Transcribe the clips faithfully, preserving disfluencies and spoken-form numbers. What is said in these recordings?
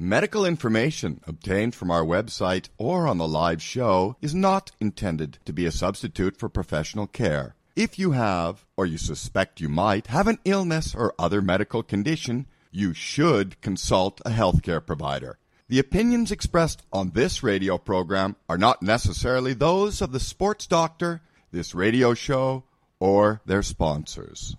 Medical information obtained from our website or on the live show is not intended to be a substitute for professional care. If you have, or you suspect you might, have an illness or other medical condition, you should consult a healthcare provider. The opinions expressed on this radio program are not necessarily those of the sports doctor, this radio show, or their sponsors.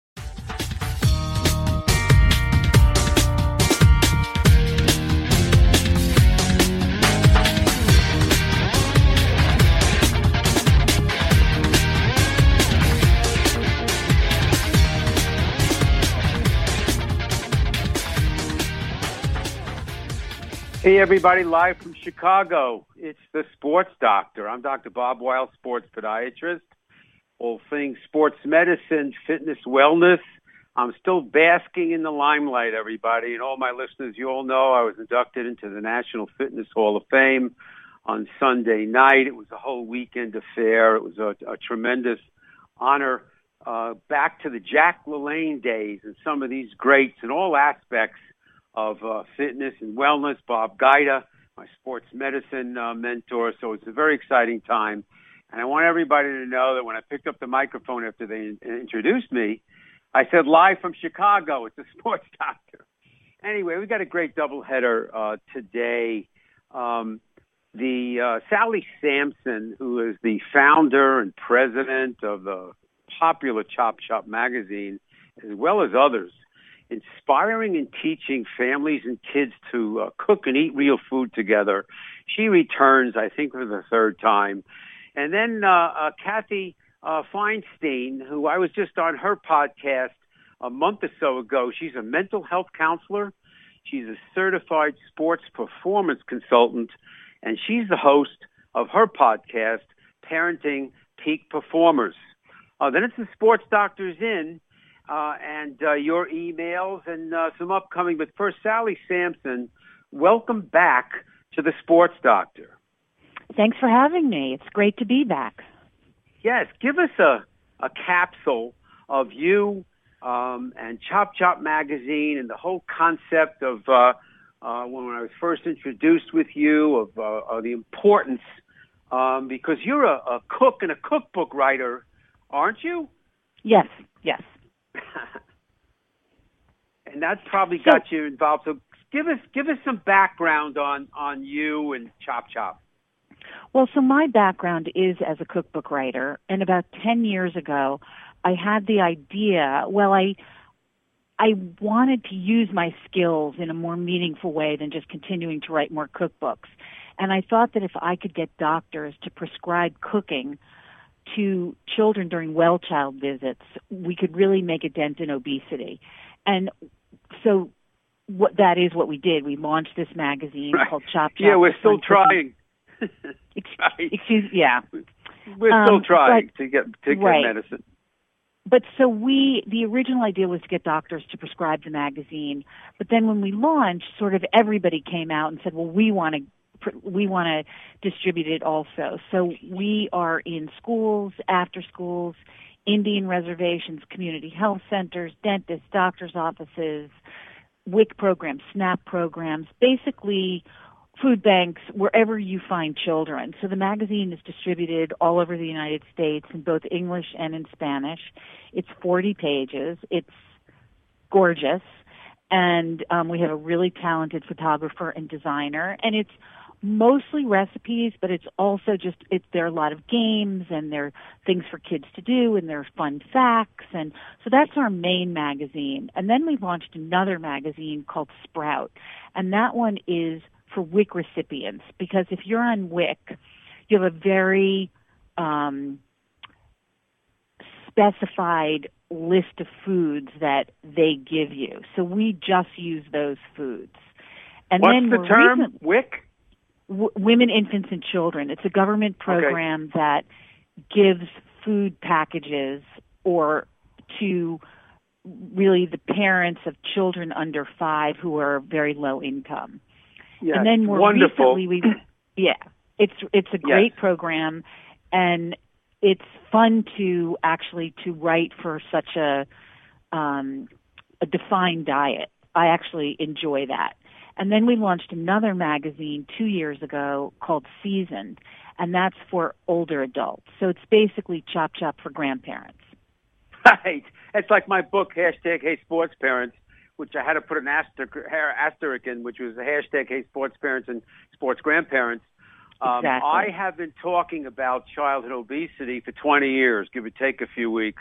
Hey, everybody, live from Chicago. It's the Sports Doctor. I'm Doctor Bob Weil, sports podiatrist. All things sports medicine, fitness, wellness. I'm still basking in the limelight, everybody. And all my listeners, you all know I was inducted into the National Fitness Hall of Fame on Sunday night. It was a whole weekend affair. It was a, a tremendous honor. Uh, back to the Jack LaLanne days and some of these greats in all aspects of uh, fitness and wellness, Bob Guida, my sports medicine uh, mentor. So it's a very exciting time. And I want everybody to know that when I picked up the microphone after they in- introduced me, I said, live from Chicago, it's the Sports Doctor. Anyway, we got a great doubleheader uh, today. Um, the uh, Sally Sampson, who is the founder and president of the popular Chop Shop magazine, as well as others, inspiring and teaching families and kids to uh, cook and eat real food together. She returns, I think, for the third time. And then uh, uh, Kathy uh, Feinstein, who I was just on her podcast a month or so ago. She's a mental health counselor. She's a certified sports performance consultant, and she's the host of her podcast, Parenting Peak Performers. Uh, then it's the Sports Doctors In, Uh, and uh, your emails and uh, some upcoming. But first, Sally Sampson, welcome back to the Sports Doctor. Thanks for having me. It's great to be back. Yes, give us a, a capsule of you um, and Chop Chop Magazine and the whole concept of uh, uh, when I was first introduced with you, of, uh, of the importance, um, because you're a, a cook and a cookbook writer, aren't you? Yes, yes. And that's probably got so, you involved. So give us give us some background on, on you and Chop Chop. Well, so my background is as a cookbook writer, and about ten years ago, I had the idea. Well, I I wanted to use my skills in a more meaningful way than just continuing to write more cookbooks, and I thought that if I could get doctors to prescribe cooking to children during well child visits, we could really make a dent in obesity. And so what that is what we did. We launched this magazine right. called Chop Chop. Yeah, we're still trying. excuse, excuse, yeah. We're still um, trying but, to get to get right. medicine. But so we, the original idea was to get doctors to prescribe the magazine. But then when we launched, sort of everybody came out and said, well, we want to we want to distribute it also. So we are in schools, after schools, Indian reservations, community health centers, dentists, doctors' offices, W I C programs, SNAP programs, basically food banks, wherever you find children. So the magazine is distributed all over the United States in both English and in Spanish. It's forty pages. It's gorgeous. And um, we have a really talented photographer and designer. And it's mostly recipes, but it's also just, it, there are a lot of games and there are things for kids to do and there are fun facts. And so that's our main magazine. And then we launched another magazine called Sprout. And that one is for W I C recipients, because if you're on W I C, you have a very um, specified list of foods that they give you. So we just use those foods. And What's then the term? Recent, W I C? W- Women, Infants, and Children. It's a government program okay. that gives food packages or to really the parents of children under five who are very low income. Yeah, and then more wonderful. recently, we yeah, it's it's a great yes. program, and it's fun to actually to write for such a um, a defined diet. I actually enjoy that. And then we launched another magazine two years ago called Seasoned, and that's for older adults. So it's basically Chop Chop for grandparents. Right. It's like my book, hashtag Hey Sports Parents, which I had to put an asterisk in, which was the hashtag Hey Sports Parents and Sports Grandparents. Um, Exactly. I have been talking about childhood obesity for twenty years, give or take a few weeks.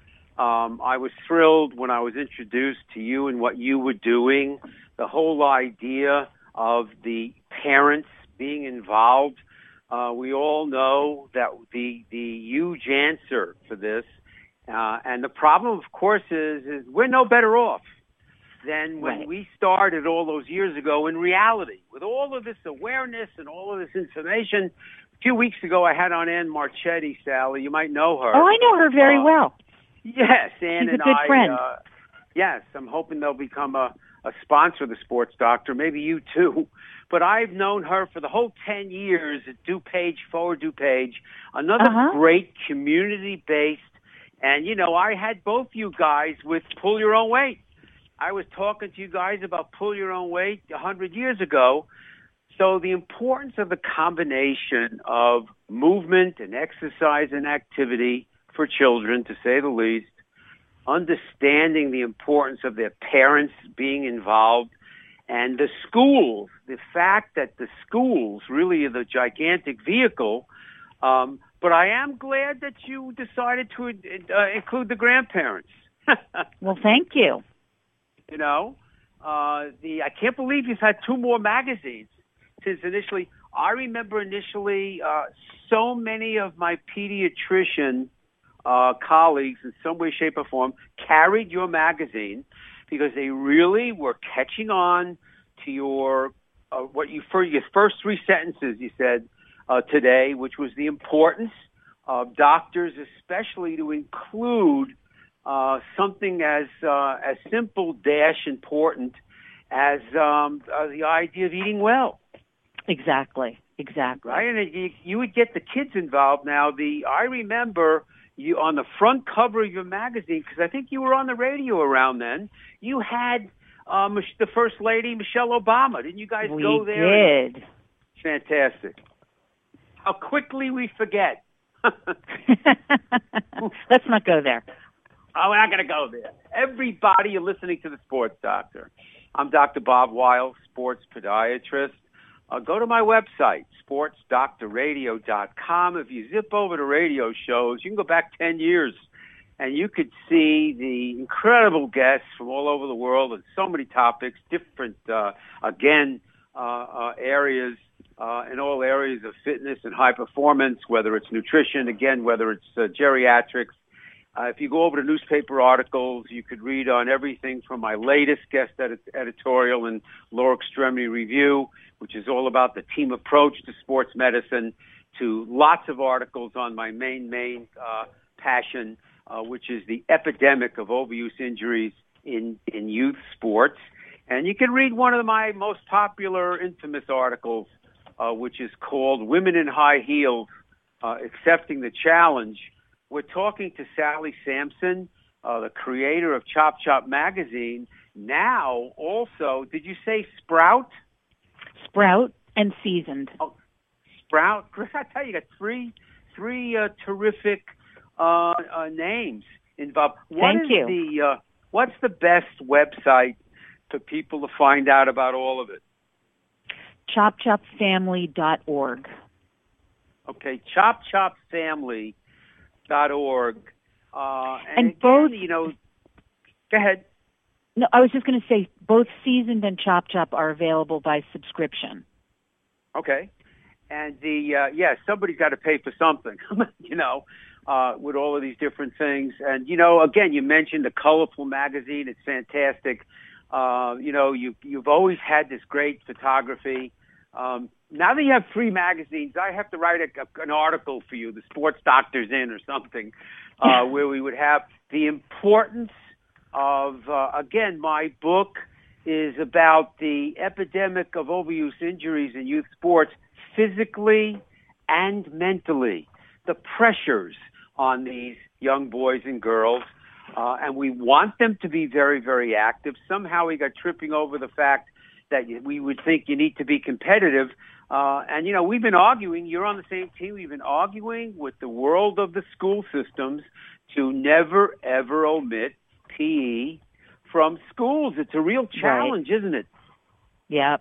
Um, I was thrilled when I was introduced to you and what you were doing, the whole idea of the parents being involved. Uh, we all know that the the huge answer for this, uh, and the problem, of course, is, is we're no better off than when Right. we started all those years ago in reality. With all of this awareness and all of this information, a few weeks ago I had on Ann Marchetti, Sally. You might know her. Oh, I know her very Uh, well. Yes, Ann She's a and good I. friend. Uh, yes, I'm hoping they'll become a, a sponsor of the Sports Doctor. Maybe you too. But I've known her for the whole ten years at DuPage, Forward DuPage, another Uh-huh. great community-based. And, you know, I had both you guys with Pull Your Own Weight. I was talking to you guys about Pull Your Own Weight a hundred years ago. So the importance of the combination of movement and exercise and activity for children, to say the least, understanding the importance of their parents being involved, and the schools, the fact that the schools really are the gigantic vehicle. Um, but I am glad that you decided to uh, include the grandparents. Well, thank you. You know, uh, the I can't believe you've had two more magazines since initially. I remember initially uh, so many of my pediatrician uh, colleagues in some way, shape, or form carried your magazine because they really were catching on to your uh, what you for your first three sentences you said uh, today, which was the importance of doctors, especially to include Uh, something as uh, as simple dash important as um, uh, the idea of eating well, Exactly. Exactly. right? And it, you, you would get the kids involved. Now, the I remember you on the front cover of your magazine because I think you were on the radio around then. You had um, the First Lady Michelle Obama. Didn't you guys we go there? did. Fantastic. How quickly we forget. Let's not go there. Oh, we're not going to go there. Everybody, you're listening to the Sports Doctor. I'm Doctor Bob Weil, sports podiatrist. Uh, go to my website, sports doctor radio dot com. If you zip over to radio shows, you can go back ten years, and you could see the incredible guests from all over the world and so many topics, different, uh, again, uh, uh, areas, uh, in all areas of fitness and high performance, whether it's nutrition, again, whether it's uh, geriatrics. Uh, if you go over to newspaper articles, you could read on everything from my latest guest edit- editorial in Lower Extremity Review, which is all about the team approach to sports medicine, to lots of articles on my main, main uh, passion, uh, which is the epidemic of overuse injuries in, in youth sports. And you can read one of my most popular, infamous articles, uh, which is called Women in High Heels, uh, Accepting the Challenge. We're talking to Sally Sampson, uh, the creator of Chop Chop magazine. Now, also, did you say Sprout? Sprout and Seasoned. Oh, Sprout. Chris, I tell you, you got three, three uh, terrific uh, uh, names involved. What Thank is you. The, uh, what's the best website for people to find out about all of it? chop chop family dot org. Okay, Chop Chop Family. Dot org. Uh, and, And again, both, you know, go ahead. No, I was just going to say both Seasoned and Chop Chop are available by subscription. Okay. And the, uh, yeah, somebody's got to pay for something, you know, uh, with all of these different things. And, you know, again, you mentioned the colorful magazine. It's fantastic. Uh, you know, you, you've always had this great photography. Um, now that you have three magazines, I have to write a, a, an article for you, the Sports Doctor's In or something, uh, where we would have the importance of, uh, again, my book is about the epidemic of overuse injuries in youth sports, physically and mentally, the pressures on these young boys and girls. Uh, and we want them to be very, very active. Somehow we got tripping over the fact that you, we would think you need to be competitive. Uh, and, you know, we've been arguing, you're on the same team, we've been arguing with the world of the school systems to never, ever omit P E from schools. It's a real challenge, right. Isn't it? Yep.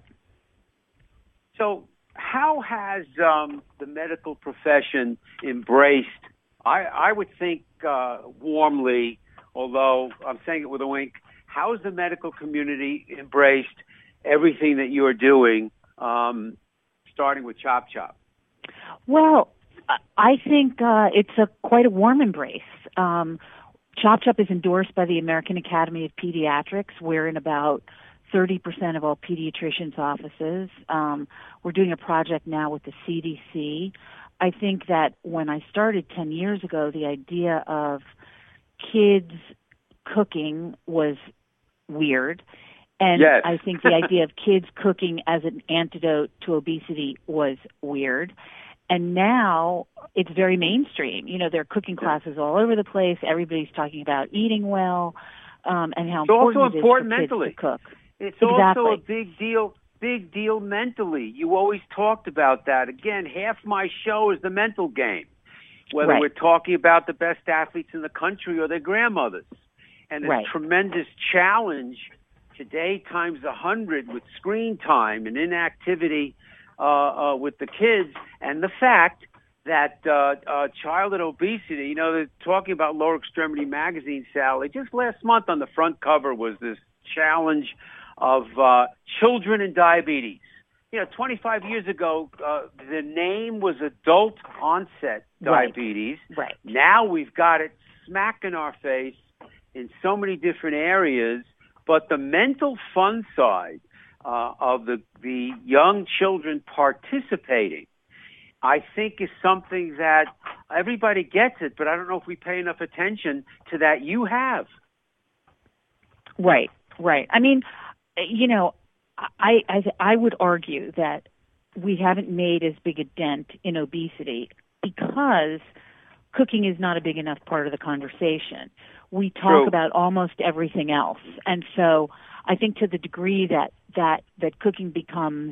So how has um, the medical profession embraced, I, I would think uh, warmly, although I'm saying it with a wink, how has the medical community embraced everything that you are doing, um, starting with Chop Chop? Well, I think uh, it's a quite a warm embrace. Um, Chop Chop is endorsed by the American Academy of Pediatrics. We're in about thirty percent of all pediatricians' offices. Um, we're doing a project now with the C D C. I think that when I started ten years ago, the idea of kids cooking was weird. And yes. I think the idea of kids cooking as an antidote to obesity was weird. And now it's very mainstream. You know, there are cooking classes all over the place. Everybody's talking about eating well um, and how it's important also it is important for mentally. kids to cook. It's exactly. also a big deal, big deal mentally. You always talked about that. Again, half my show is the mental game, whether right. we're talking about the best athletes in the country or their grandmothers. And it's right. a tremendous challenge today times a hundred with screen time and inactivity uh, uh, with the kids, and the fact that uh, uh, childhood obesity, you know, they're talking about Lower Extremity Magazine, Sally. Just last month on the front cover was this challenge of uh, children and diabetes. You know, twenty-five years ago, uh, the name was adult onset diabetes. Right. right. Now we've got it smack in our face in so many different areas, but the mental fun side uh, of the, the young children participating, I think, is something that everybody gets it, but I don't know if we pay enough attention to that. You have. Right, right. I mean, you know, I, I, I would argue that we haven't made as big a dent in obesity because cooking is not a big enough part of the conversation. We talk True. about almost everything else. And so I think to the degree that, that, that cooking becomes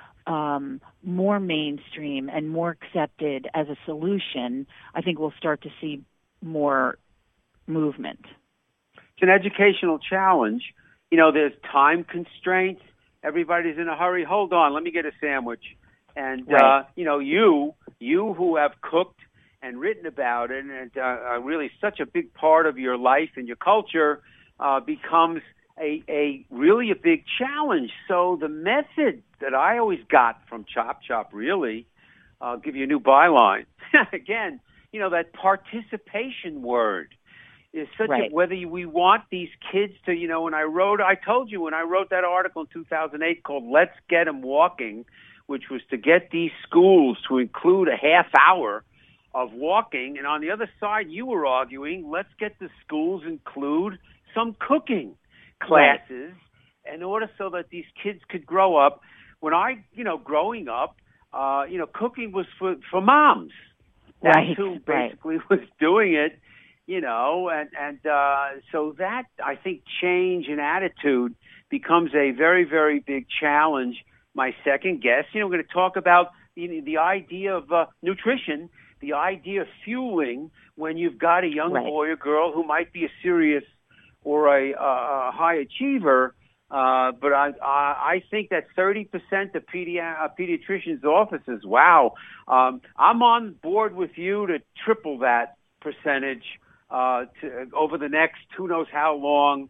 um, more mainstream and more accepted as a solution, I think we'll start to see more movement. It's an educational challenge. You know, there's time constraints. Everybody's in a hurry. Hold on, let me get a sandwich. And, right. uh, you know, you, you who have cooked and written about it, and uh, really such a big part of your life and your culture uh, becomes a, a really a big challenge. So the method that I always got from Chop Chop, really, I'll give you a new byline. Again, you know, that participation word is such right. a, whether we want these kids to, you know, when I wrote, I told you when I wrote that article in two thousand eight called Let's Get 'Em Walking, which was to get these schools to include a half hour of walking. And on the other side, you were arguing, let's get the schools include some cooking classes right. in order so that these kids could grow up. When I, you know, growing up, uh, you know, cooking was for, for moms. That's right. who basically right. was doing it, you know, and, and uh, so that, I think, change in attitude becomes a very, very big challenge. My second guest, you know, we're going to talk about you know, the idea of uh, nutrition, the idea of fueling when you've got a young right. boy or girl who might be a serious or a, uh, a high achiever. Uh, but I, I think that thirty percent of pedi- uh, pediatricians' offices, wow, um, I'm on board with you to triple that percentage uh, to, over the next who knows how long.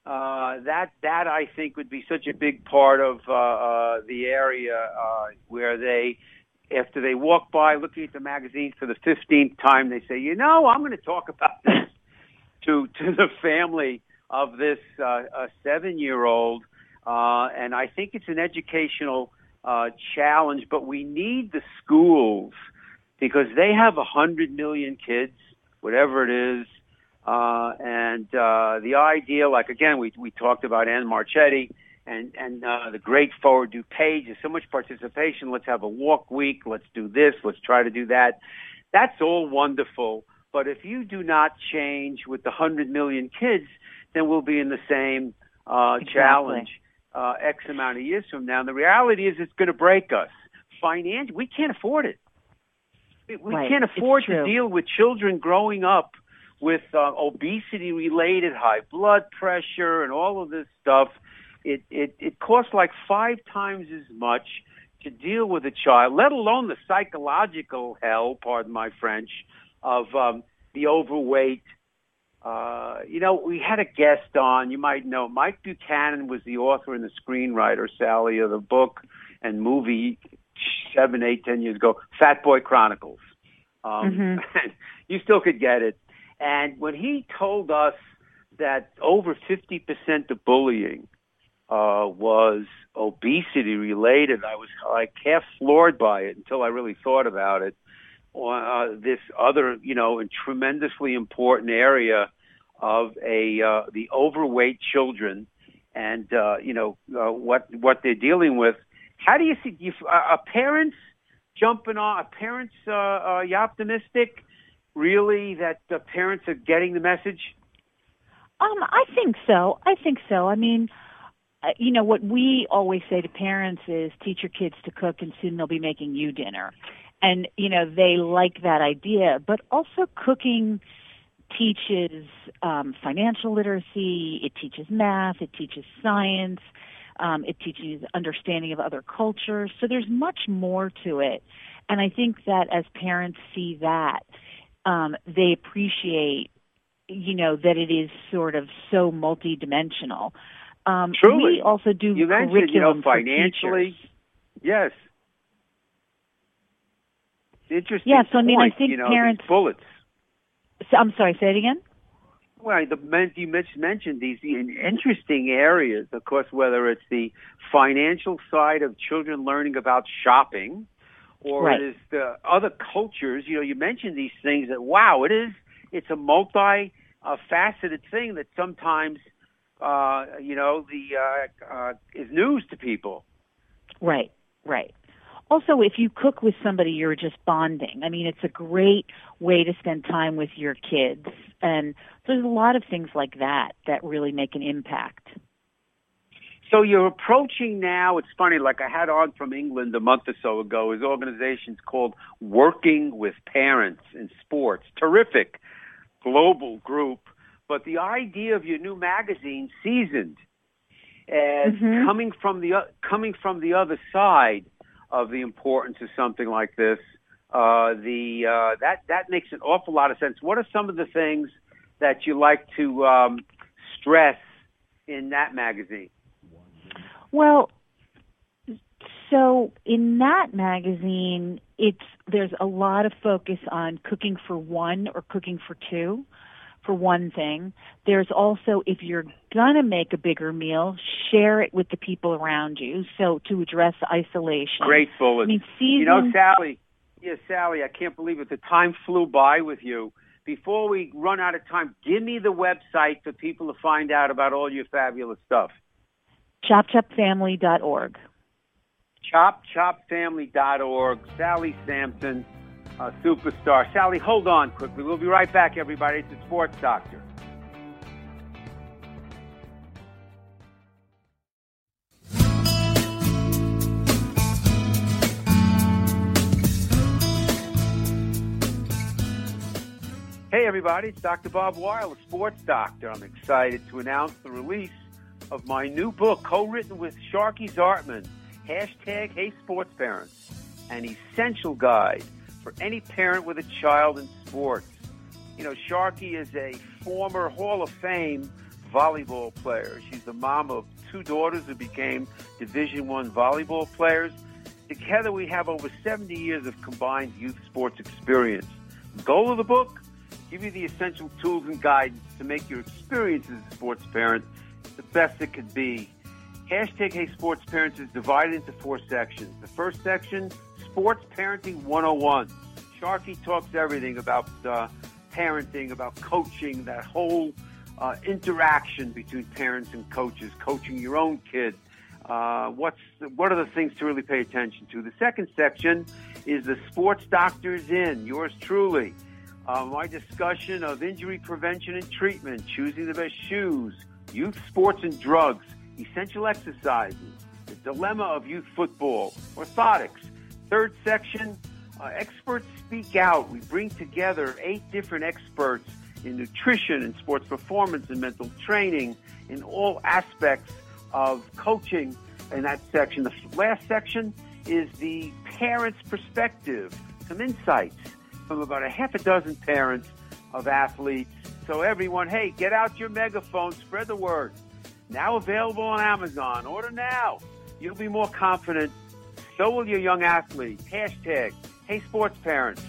Uh, that, that I think would be such a big part of uh, uh, the area uh, where they, after they walk by looking at the magazine for the fifteenth time, they say, you know, I'm going to talk about this to to the family of this uh, a seven-year-old. Uh, and I think it's an educational uh, challenge, but we need the schools because they have one hundred million kids, whatever it is. Uh, and uh, the idea, like, again, we we talked about Ann Marchetti and, and uh, the great Forward Due page. There's so much participation. Let's have a walk week. Let's do this. Let's try to do that. That's all wonderful. But if you do not change with the one hundred million kids, then we'll be in the same uh, exactly. challenge. uh, X amount of years from now. And the reality is it's going to break us. Financially, we can't afford it. We, we right. can't afford to deal with children growing up with uh, obesity-related high blood pressure and all of this stuff. It, it, it costs like five times as much to deal with a child, let alone the psychological hell, pardon my French, of um, the overweight. Uh, you know, we had a guest on, you might know, Mike Buchanan was the author and the screenwriter, Sally, of the book and movie seven, eight, ten years ago, Fat Boy Chronicles. Um, mm-hmm. You still could get it. And when he told us that over fifty percent of bullying uh, was obesity related, I was like half floored by it until I really thought about it. Uh, this other, you know, tremendously important area of a uh, the overweight children, and uh, you know uh, what what they're dealing with. How do you see? You, uh, are parents jumping on? Are parents uh, are you optimistic, really, that the parents are getting the message? Um, I think so. I think so. I mean, uh, you know, what we always say to parents is teach your kids to cook, and soon they'll be making you dinner. And, you know, they like that idea. But also cooking teaches um, financial literacy. It teaches math. It teaches science. Um, it teaches understanding of other cultures. So there's much more to it. And I think that as parents see that, um, they appreciate, you know, that it is sort of so multidimensional. Um, Truly. We also do you curriculum mentioned, you know, for financially. teachers. Yes. Interesting. Yeah, so I mean, point, I think you know, parents. these bullets. So, I'm sorry, say it again? Well, the men you mentioned these interesting areas, of course, whether it's the financial side of children learning about shopping, or right. it is the other cultures. You know, you mentioned these things that, wow, it is, it's a multi-faceted thing that sometimes, uh, you know, the uh, uh, is news to people. Right, right. Also, if you cook with somebody, you're just bonding. I mean, it's a great way to spend time with your kids. And there's a lot of things like that that really make an impact. So you're approaching now, it's funny, like I had on from England a month or so ago, his organization's called Working with Parents in Sports. Terrific global group. But the idea of your new magazine, Seasoned, as mm-hmm. coming from the coming from the other side of the importance of something like this, uh, the uh, that that makes an awful lot of sense. What are some of the things that you like to um, stress in that magazine? Well, so in that magazine, it's there's a lot of focus on cooking for one or cooking for two. For one thing, there's also, if you're going to make a bigger meal, share it with the people around you. So to address isolation. Great bullet. I mean, season... You know, Sally, yeah, Sally, I can't believe it. The time flew by with you. Before we run out of time, give me the website for people to find out about all your fabulous stuff. chop chop family dot org. chop chop family dot org. Sally Sampson. A superstar. Sally, hold on quickly. We'll be right back, everybody. It's the Sports Doctor. Hey, everybody. It's Doctor Bob Weil, the Sports Doctor. I'm excited to announce the release of my new book, co-written with Sharky Zartman, hashtag Hey Sports Parents, an essential guide for any parent with a child in sports. You know, Sharky is a former Hall of Fame volleyball player. She's the mom of two daughters who became Division I volleyball players. Together we have over seventy years of combined youth sports experience. The goal of the book? Give you the essential tools and guidance to make your experience as a sports parent the best it could be. Hashtag Hey Sports Parents is divided into four sections. The first section, Sports Parenting one oh one. Sharky talks everything about uh, parenting, about coaching, that whole uh, interaction between parents and coaches, coaching your own kid. Uh, what's the, what are the things to really pay attention to? The second section is the Sports Doctor's In, yours truly. Uh, my discussion of injury prevention and treatment, choosing the best shoes, youth sports and drugs, essential exercises, the dilemma of youth football, orthotics. Third section, uh, experts speak out. We bring together eight different experts in nutrition and sports performance and mental training in all aspects of coaching in that section. The last section is the parents' perspective, some insights from about a half a dozen parents of athletes. So everyone, hey, get out your megaphone, spread the word. Now available on Amazon. Order now. You'll be more confident. So will your young athlete. Hashtag, hey sports parents.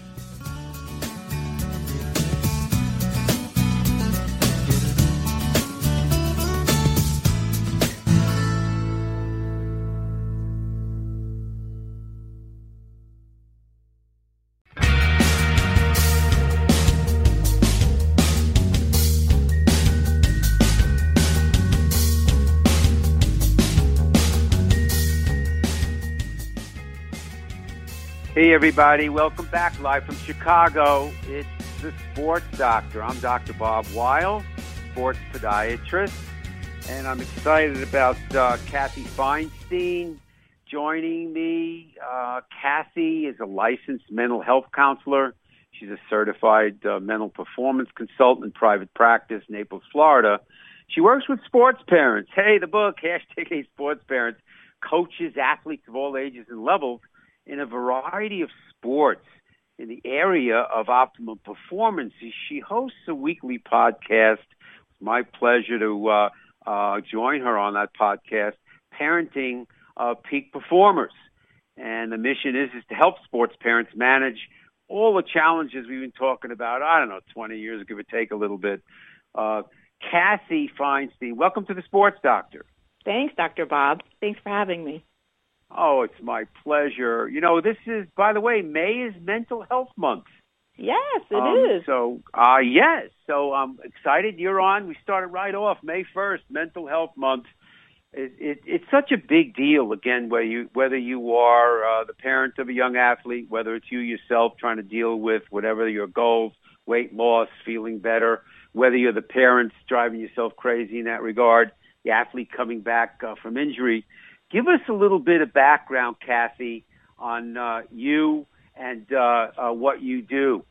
Hey, everybody. Welcome back live from Chicago. It's the Sports Doctor. I'm Doctor Bob Weil, sports podiatrist, and I'm excited about uh, Kathy Feinstein joining me. Uh, Kathy is a licensed mental health counselor. She's a certified uh, mental performance consultant in private practice, Naples, Florida. She works with sports parents. Hey, the book, hashtag Hey Sports Parents, coaches athletes of all ages and levels in a variety of sports in the area of optimal performance. She hosts a weekly podcast. It's my pleasure to uh, uh, join her on that podcast, Parenting uh, Peak Performers. And the mission is, is to help sports parents manage all the challenges we've been talking about, I don't know, twenty years, give or take a little bit. Uh, Kathy Feinstein, welcome to the Sports Doctor. Thanks, Doctor Bob. Thanks for having me. Oh, it's my pleasure. You know, this is, by the way, May is Mental Health Month. Yes, it um, is. So, uh, yes. So I'm excited you're on. We started right off May first, Mental Health Month. It, it, it's such a big deal, again, whether you, whether you are uh, the parent of a young athlete, whether it's you yourself trying to deal with whatever your goals, weight loss, feeling better, whether you're the parents driving yourself crazy in that regard, the athlete coming back uh, from injury. Give us a little bit of background, Kathy, on uh, you and uh, uh, what you do.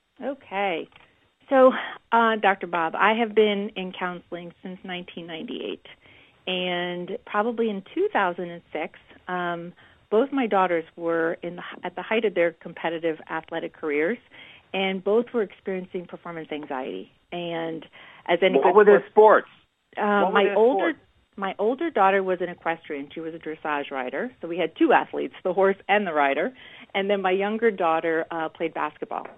Okay. So, uh, Doctor Bob, I have been in counseling since nineteen ninety-eight. And probably in two thousand six, um, both my daughters were in the, at the height of their competitive athletic careers, and both were experiencing performance anxiety. And as any what good were their sports? Uh, what were my their older sports? My older daughter was an equestrian. She was a dressage rider. So we had two athletes, the horse and the rider. And then my younger daughter uh, played basketball.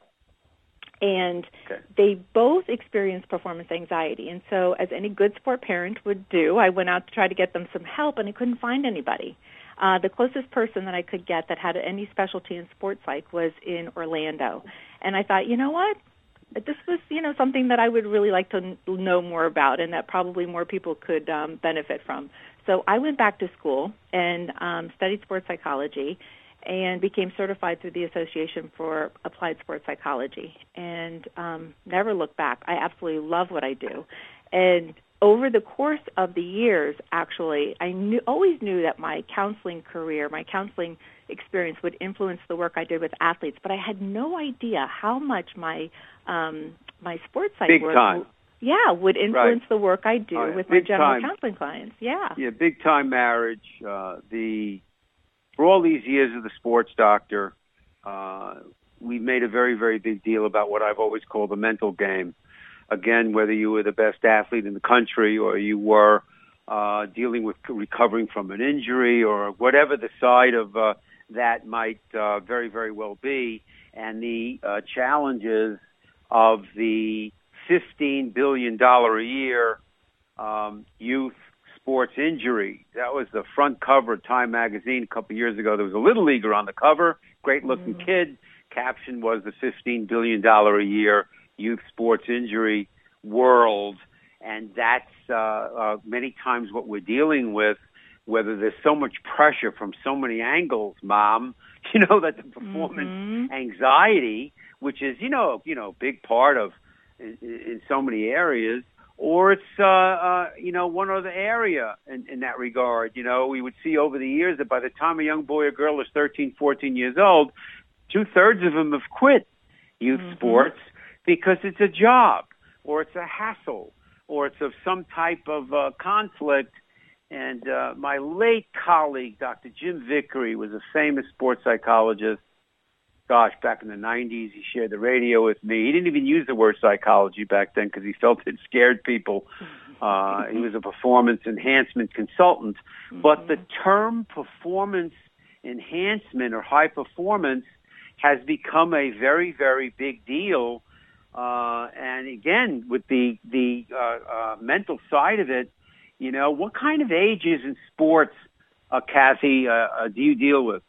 And okay. They both experienced performance anxiety. And so as any good sport parent would do, I went out to try to get them some help, and I couldn't find anybody. Uh, the closest person that I could get that had any specialty in sports psych was in Orlando. And I thought, you know what? This was, you know, something that I would really like to know more about, and that probably more people could um, benefit from. So I went back to school and um, studied sports psychology and became certified through the Association for Applied Sports Psychology, and um, never looked back. I absolutely love what I do. And over the course of the years, actually, I knew, always knew that my counseling career, my counseling experience would influence the work I did with athletes, but I had no idea how much my um, my sports psych big work, time. yeah, would influence right. the work I do oh, yeah. with my big general time. counseling clients. Yeah, yeah, big time marriage. Uh, the for all these years of the Sports Doctor, uh, we made a very, very big deal about what I've always called the mental game. Again, whether you were the best athlete in the country or you were uh, dealing with recovering from an injury or whatever the side of uh, that might uh, very, very well be, and the uh, challenges of the fifteen billion dollars a year um, youth sports injury. That was the front cover of Time magazine a couple of years ago. There was a little leaguer on the cover, great-looking mm-hmm. kid. Caption was the fifteen billion dollars a year youth sports injury world, and that's uh, uh, many times what we're dealing with, whether there's so much pressure from so many angles, Mom, you know, that the performance mm-hmm. anxiety, which is, you know, you know, a big part of in, in so many areas, or it's, uh, uh, you know, one other area in, in that regard. You know, we would see over the years that by the time a young boy or girl is thirteen, fourteen years old, two-thirds of them have quit youth mm-hmm. sports because it's a job, or it's a hassle, or it's of some type of uh, conflict. And uh, my late colleague, Doctor Jim Vickery, was a famous sports psychologist. Gosh, back in the nineties, he shared the radio with me. He didn't even use the word psychology back then because he felt it scared people. Uh, he was a performance enhancement consultant. Mm-hmm. But the term performance enhancement or high performance has become a very, very big deal. Uh, and again, with the, the uh, uh, mental side of it, you know, what kind of ages in sports, uh, Kathy, uh, uh, do you deal with?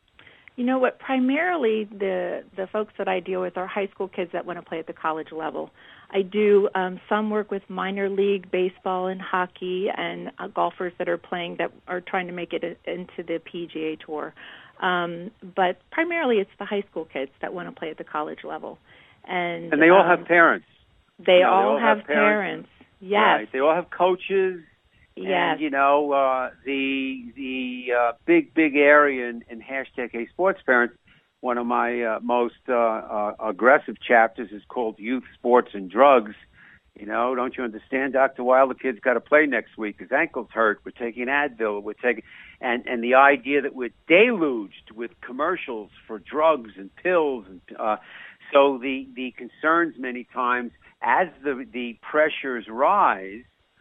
You know what, primarily the, the folks that I deal with are high school kids that want to play at the college level. I do um, some work with minor league baseball and hockey and uh, golfers that are playing that are trying to make it a, into the P G A Tour. Um, but primarily it's the high school kids that want to play at the college level. And, and they all um, have parents. They, you know, all, they all have, have parents. parents. Yes. Right. They all have coaches. Yes. And, you know, uh, the the uh, big, big area in, in hashtag Hey Sports Parents, one of my uh, most uh, uh, aggressive chapters is called Youth, Sports, and Drugs. You know, don't you understand, Doctor Weil? The kid's got to play next week. His ankle's hurt. We're taking Advil. We're taking, and, and the idea that we're deluged with commercials for drugs and pills. And uh, so the, the concerns many times, as the, the pressures rise,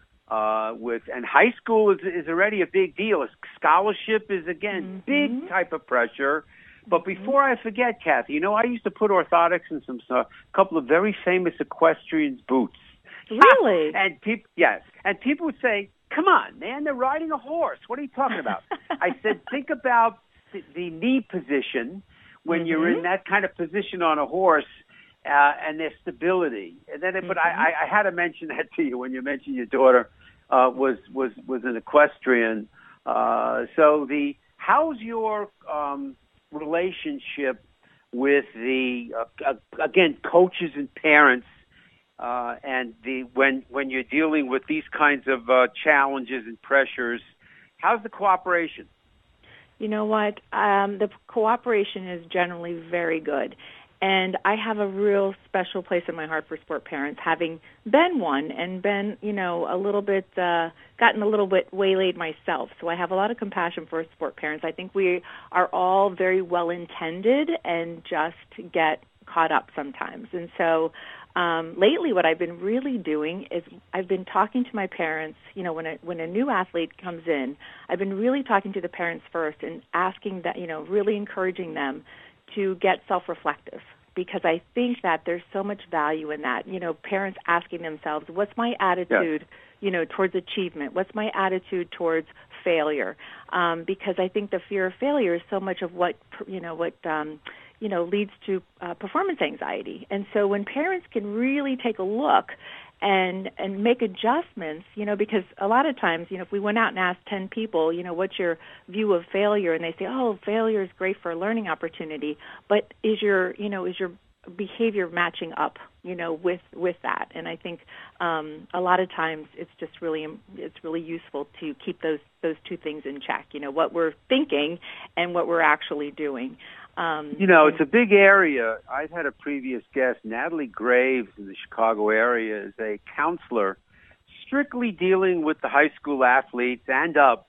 Uh, with and high school is is already a big deal. A scholarship is again mm-hmm. big type of pressure. But before I forget, Kathy, you know I used to put orthotics in some a uh, couple of very famous equestrian boots. Really? and people, yes, and people would say, "Come on, man, they're riding a horse. What are you talking about?" I said, "Think about the, the knee position when mm-hmm. you're in that kind of position on a horse." Uh, and their stability, and then, mm-hmm. but I, I had to mention that to you when you mentioned your daughter uh, was was was an equestrian. Uh, so the how's your um, relationship with the uh, again coaches and parents, uh, and the when when you're dealing with these kinds of uh, challenges and pressures? How's the cooperation? You know what? Um, the cooperation is generally very good. And I have a real special place in my heart for sport parents, having been one and been, you know, a little bit, uh, gotten a little bit waylaid myself. So I have a lot of compassion for sport parents. I think we are all very well-intended and just get caught up sometimes. And so um, lately what I've been really doing is I've been talking to my parents, you know, when a, when a new athlete comes in, I've been really talking to the parents first and asking that, you know, really encouraging them to get self-reflective, because I think that there's so much value in that. You know, parents asking themselves, what's my attitude, yes. you know, towards achievement? What's my attitude towards failure? Um, because I think the fear of failure is so much of what, you know, what, um, you know, leads to uh, performance anxiety. And so when parents can really take a look and and make adjustments, you know, because a lot of times, you know, if we went out and asked ten people, you know, what's your view of failure, and they say, oh, failure is great for a learning opportunity, but is your, you know, is your behavior matching up, you know, with with that? And I think um, a lot of times it's just really it's really useful to keep those those two things in check, you know, what we're thinking and what we're actually doing. Um, you know, it's a big area. I've had a previous guest, Natalie Graves, in the Chicago area, is a counselor strictly dealing with the high school athletes and up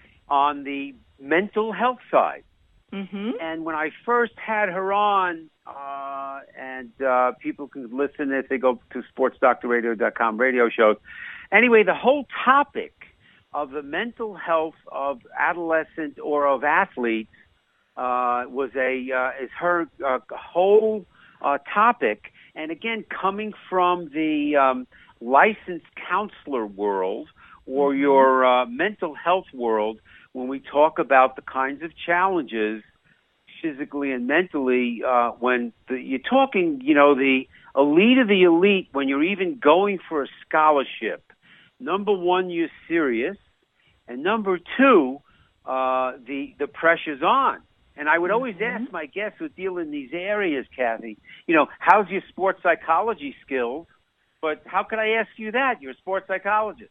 on the mental health side. Mm-hmm. And when I first had her on, uh, and uh, people can listen if they go to sports doctor radio dot com radio shows. Anyway, the whole topic of the mental health of adolescent or of athletes uh, was a uh, is her uh, whole uh, topic. And again, coming from the um, licensed counselor world or your uh, mental health world, when we talk about the kinds of challenges physically and mentally, uh, when the, you're talking, you know, the elite of the elite, when you're even going for a scholarship, number one, you're serious. And number two, uh, the, the pressure's on. And I would always mm-hmm. ask my guests who deal in these areas, Kathy, you know, how's your sports psychology skills? But how could I ask you that? You're a sports psychologist.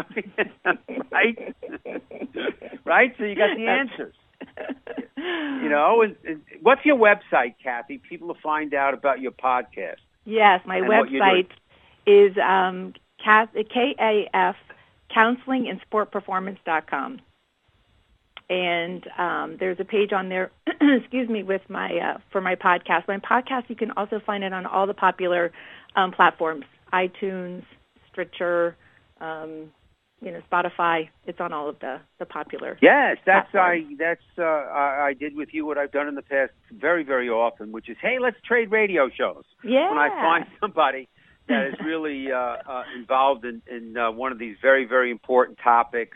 Right? Right? So you got the answers. You know, and, and what's your website, Kathy? People will find out about your podcast. Yes, my website is um, K A F, counseling and sport performance dot com. And um, there's a page on there, excuse me, with my uh, for my podcast. My podcast, you can also find it on all the popular um, platforms, iTunes, Stitcher, um, you know, Spotify. It's on all of the, the popular. Yes, that's platforms. I that's uh, I, I did with you what I've done in the past very, very often, which is, hey, let's trade radio shows. Yeah. When I find somebody that is really uh, uh, involved in, in uh, one of these very, very important topics,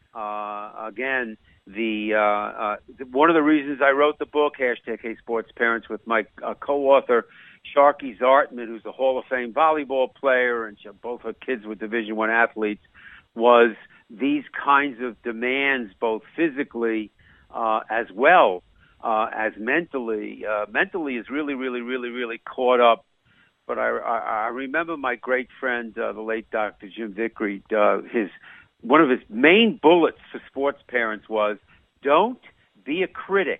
uh, again, the, uh, uh, the one of the reasons I wrote the book, hashtag Hey Sports Parents, with my uh, co-author, Sharky Zartman, who's a Hall of Fame volleyball player, and she, both her kids were Division I athletes, was these kinds of demands, both physically uh, as well uh, as mentally. Uh, mentally is really, really, really, really caught up. But I, I, I remember my great friend, uh, the late Doctor Jim Vickery, uh, his one of his main bullets for sports parents was, don't be a critic.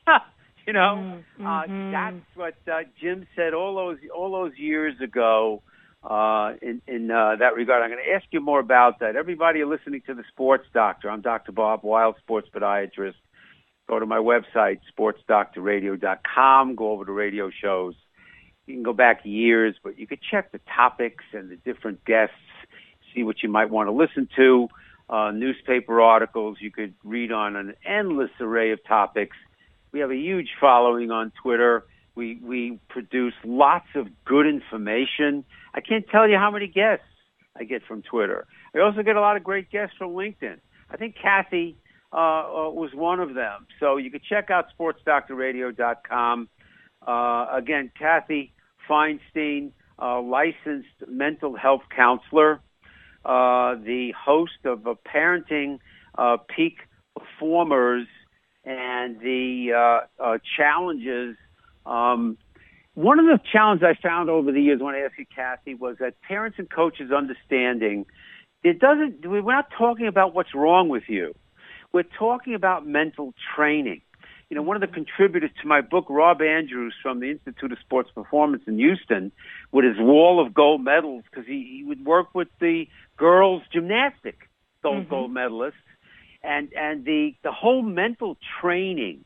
You know, mm-hmm. uh, that's what uh, Jim said all those all those years ago. Uh, in in uh, that regard, I'm going to ask you more about that. Everybody listening to the Sports Doctor, I'm Doctor Bob Weil, sports podiatrist. Go to my website, sports doctor radio dot com. Go over to radio shows. You can go back years, but you could check the topics and the different guests, see what you might want to listen to. Uh, newspaper articles you could read on an endless array of topics. We have a huge following on Twitter. We we produce lots of good information. I can't tell you how many guests I get from Twitter. I also get a lot of great guests from LinkedIn. I think Kathy uh, uh, was one of them. So you can check out sports doctor radio dot com. Uh, again, Kathy Feinstein, uh, licensed mental health counselor, uh, the host of uh, Parenting uh, Peak Performers and the uh, uh, challenges. Um, one of the challenges I found over the years when I asked you, Kathy, was that parents and coaches understanding it doesn't, we're not talking about what's wrong with you. We're talking about mental training. You know, one of the contributors to my book, Rob Andrews from the Institute of Sports Performance in Houston, with his wall of gold medals, because he, he would work with the girls' gymnastic gold, mm-hmm. gold medalists, and, and the, the whole mental training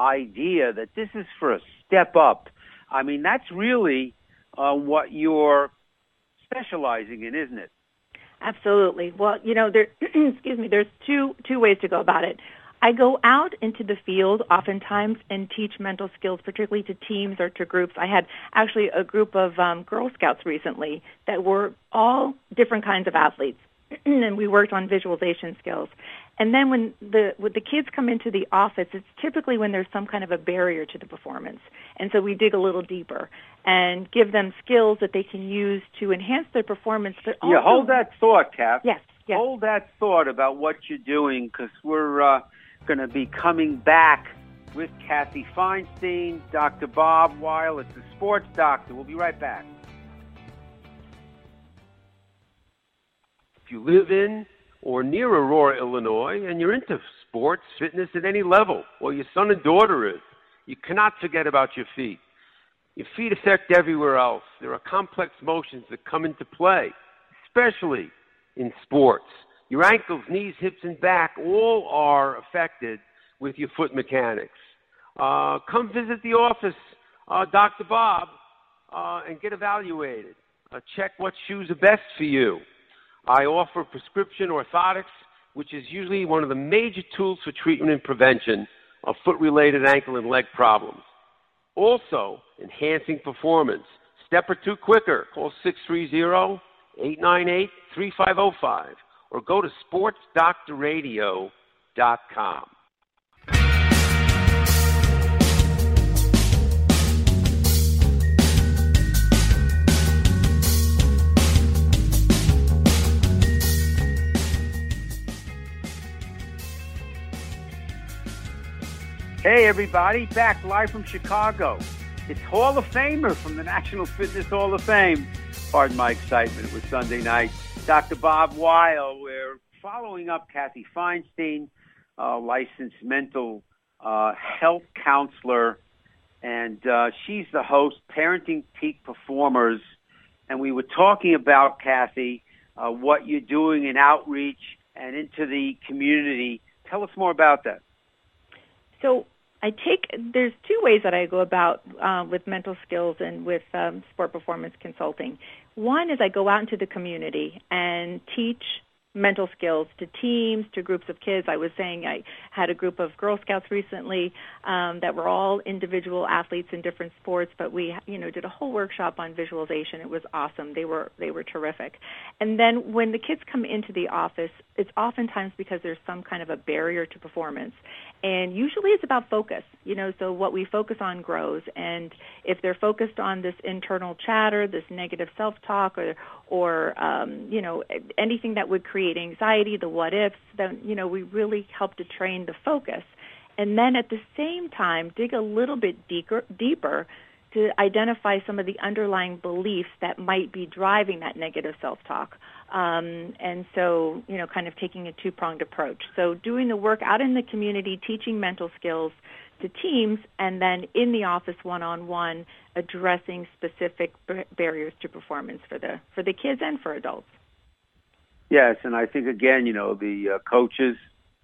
idea that this is for a step up. I mean, that's really uh, what you're specializing in, isn't it? Absolutely. Well, you know, there. excuse me. There's two two ways to go about it. I go out into the field oftentimes and teach mental skills, particularly to teams or to groups. I had actually a group of um, Girl Scouts recently that were all different kinds of athletes, and we worked on visualization skills. And then when the when the kids come into the office, it's typically when there's some kind of a barrier to the performance. And so we dig a little deeper and give them skills that they can use to enhance their performance. But also, yeah, hold that thought, Kath. Yes, yes. Hold that thought about what you're doing, because we're uh, going to be coming back with Kathy Feinstein, Doctor Bob Weil. It's the Sports Doctor. We'll be right back. If you live in or near Aurora, Illinois, and you're into sports, fitness at any level, or your son and daughter is, you cannot forget about your feet. Your feet affect everywhere else. There are complex motions that come into play, especially in sports. Your ankles, knees, hips, and back all are affected with your foot mechanics. Uh, come visit the office, uh, Doctor Bob, uh, and get evaluated. Uh, check what shoes are best for you. I offer prescription orthotics, which is usually one of the major tools for treatment and prevention of foot-related ankle and leg problems. Also, enhancing performance. Step or two quicker. Call six three zero, eight nine eight, three five zero five or go to sports doctor radio dot com. Hey, everybody, back live from Chicago. It's Hall of Famer from the National Fitness Hall of Fame, Pardon my excitement. It was Sunday night. Doctor Bob Weil, we're following up Kathy Feinstein, uh, licensed mental uh, health counselor, and uh, she's the host, Parenting Peak Performers. And we were talking about, Kathy, uh, what you're doing in outreach and into the community. Tell us more about that. So I take, there's two ways that I go about uh, with mental skills and with um, sport performance consulting. One is I go out into the community and teach mental skills to teams, to groups of kids. I was saying I had a group of Girl Scouts recently um, that were all individual athletes in different sports, but we, you know, did a whole workshop on visualization. It was awesome. They were they were terrific. And then when the kids come into the office, it's oftentimes because there's some kind of a barrier to performance. And usually it's about focus, you know, so what we focus on grows. And if they're focused on this internal chatter, this negative self-talk, or, or um, you know, anything that would create anxiety, the what-ifs, then, you know, we really help to train the focus. And then at the same time, dig a little bit deeper, deeper to identify some of the underlying beliefs that might be driving that negative self-talk. Um, and so, you know, kind of taking a two-pronged approach. So doing the work out in the community, teaching mental skills to teams, and then in the office one-on-one, addressing specific b- barriers to performance for the for the kids and for adults. Yes, and I think, again, you know, the uh, coaches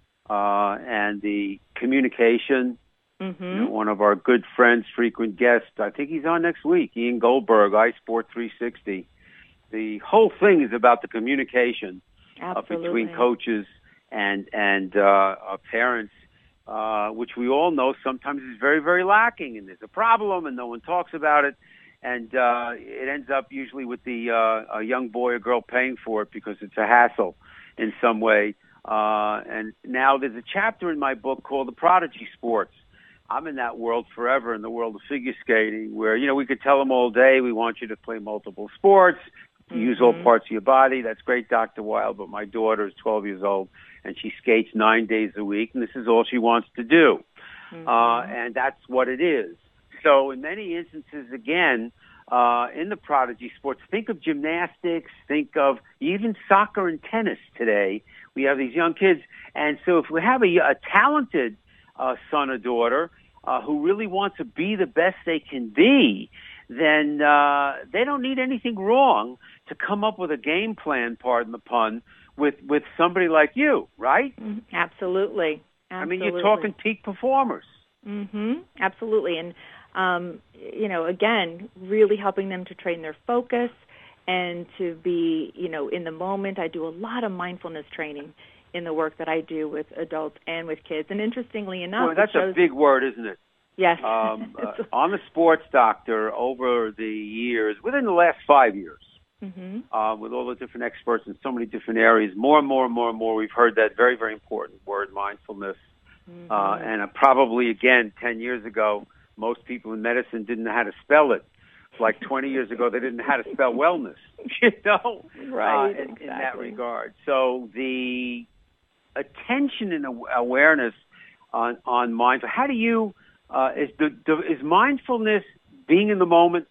uh, and the communication. Mm-hmm. You know, one of our good friends, frequent guest, I think he's on next week, Ian Goldberg, iSport three sixty. The whole thing is about the communication uh, between coaches and and uh, uh, parents, uh, which we all know sometimes is very, very lacking, and there's a problem, and no one talks about it, and uh, it ends up usually with the uh, a young boy or girl paying for it because it's a hassle in some way. Uh, and now there's a chapter in my book called The Prodigy Sports. I'm in that world forever, in the world of figure skating, where, you know, we could tell them all day, we want you to play multiple sports, mm-hmm. use all parts of your body. That's great, Doctor Weil, but my daughter is twelve years old, and she skates nine days a week, and this is all she wants to do. Mm-hmm. Uh, and that's what it is. So in many instances, again, uh, in the prodigy sports, think of gymnastics, think of even soccer and tennis today. We have these young kids. And so if we have a, a talented uh, son or daughter uh, who really wants to be the best they can be, then uh, they don't need anything wrong to come up with a game plan, pardon the pun, with, with somebody like you, right? Mm-hmm. Absolutely. Absolutely. I mean, you're talking peak performers. Mm-hmm. Absolutely. And, um, you know, again, really helping them to train their focus and to be, you know, in the moment. I do a lot of mindfulness training in the work that I do with adults and with kids. And interestingly enough, well, that's shows, a big word, isn't it? Yes. um, uh, on the Sports Doctor, over the years, within the last five years, mm-hmm. uh, with all the different experts in so many different areas, more and more and more and more, we've heard that very, very important word, mindfulness. Mm-hmm. Uh, and uh, probably, again, ten years ago, most people in medicine didn't know how to spell it. Like twenty years ago, they didn't know how to spell wellness, you know, right, uh, in, exactly. in that regard. So the attention and awareness on, on mindfulness, how do you, uh, is, the, the, is mindfulness being in the moment?